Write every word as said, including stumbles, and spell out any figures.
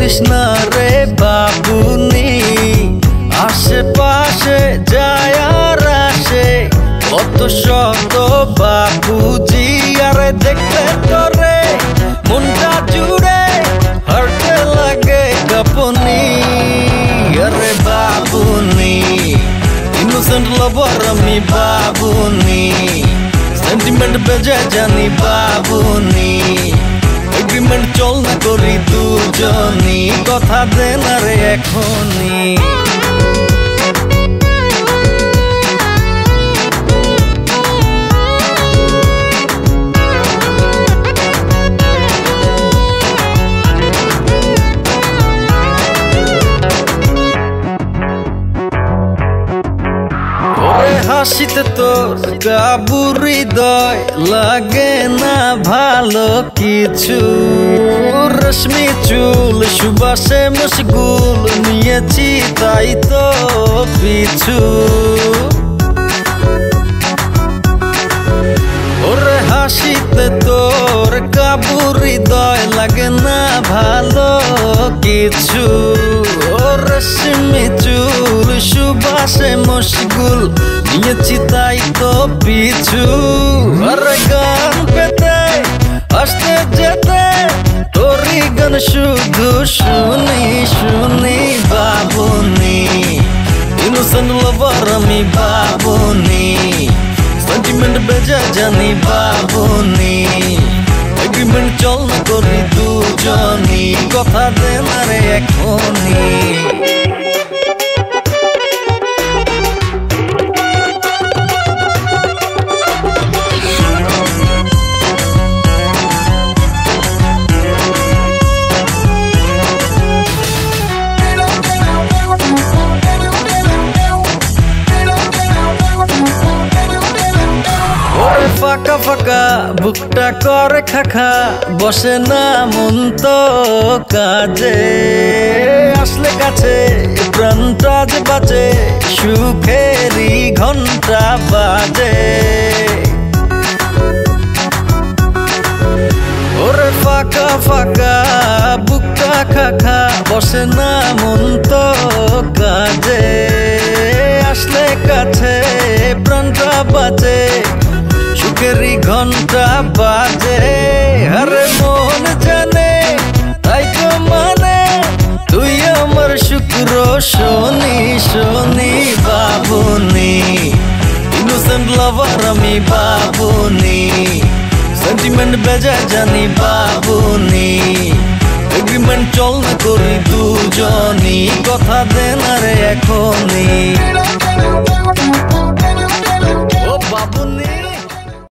বলিস না রে বাবুনি, আশেপাশে যায় আর আসে কত শত বাবুজি, আরে দেখলে তোরে মনটা জুড়ে হারতে লাগে কাঁপুনি। আরে বাবুনি, ইনোসেন্ট লাভার আমি বাবুনি, সেন্টিমেন্ট বেজে জানি বাবুনি, এগ্রিমেন্ট চল না করি দুজনি, কথা দে না রে এখনি। হাসিতে তোর কাবু হৃদয় লাগে না ভালো কিছু, রশ্মি চুল সুবাসে মশগুল নিয়েছি তাই তো পিছু। ওরে হাসিতে তোর কাবু হৃদয় লাগে না ভালো কিছু, রশ্মি চুল সুবাসে মশগুল নিয়েছি তাই তো পিছু। আরে গান পেতে আসতে যেতে তোরই গান শুধু শুনি শুনি বাবুনি, ইনোসেন্ট লাভার আমি বাবুনি, সেন্টিমেন্ট বেজা জানি বাবুনি, এগ্রিমেন্ট চল না করি দুজনি, কথা দে না রে এখনি। ফাঁকা ফাঁকা বুকটা করে খাখা, বসে না মন তো কাজে, আসলে কাছে প্রাণটা যে বাজে, সুখেরই ঘন্টা বাজে। ওরে ফাঁকা ফাঁকা বুকটা খাখা, বসে না মন তো কাজে, আসলে কাছে প্রাণটা বাজে, সুখেরই ঘন্টা বাজে। আরে মন জানে তাই তো মানে, তুই আমার শুক্র শনি শনি বাবুনি, ইনোসেন্ট লাভার আমি বাবুনি, সেন্টিমেন্ট বেজা জানি বাবুনি, এগ্রিমেন্ট চল না করি দুজনি, কথা দে না রে এখনি। ও বাবুনি।